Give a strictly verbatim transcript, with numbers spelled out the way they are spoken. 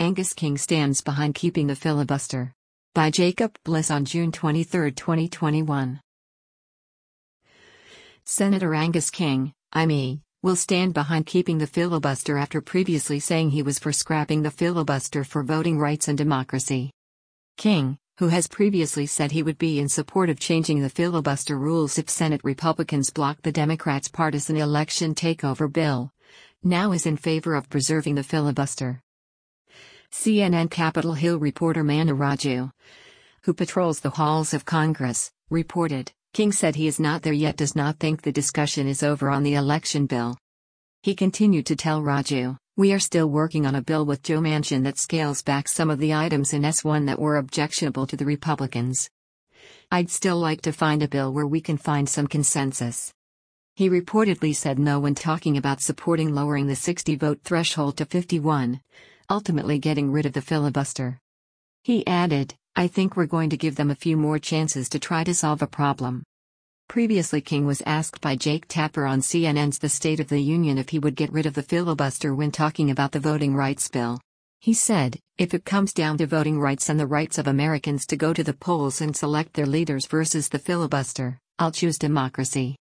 Angus King stands behind keeping the filibuster. By Jacob Bliss on June twenty-third, twenty twenty-one. Senator Angus King, I M E, will stand behind keeping the filibuster after previously saying he was for scrapping the filibuster for voting rights and democracy. King, who has previously said he would be in support of changing the filibuster rules if Senate Republicans block the Democrats' partisan election takeover bill, now is in favor of preserving the filibuster. C N N Capitol Hill reporter Manu Raju, who patrols the halls of Congress, reported, King said he is not there yet, does not think the discussion is over on the election bill. He continued to tell Raju, we are still working on a bill with Joe Manchin that scales back some of the items in S one that were objectionable to the Republicans. I'd still like to find a bill where we can find some consensus. He reportedly said no when talking about supporting lowering the sixty vote threshold to fifty-one, ultimately getting rid of the filibuster. He added, I think we're going to give them a few more chances to try to solve a problem. Previously, King was asked by Jake Tapper on C N N's The State of the Union if he would get rid of the filibuster when talking about the voting rights bill. He said, if it comes down to voting rights and the rights of Americans to go to the polls and select their leaders versus the filibuster, I'll choose democracy.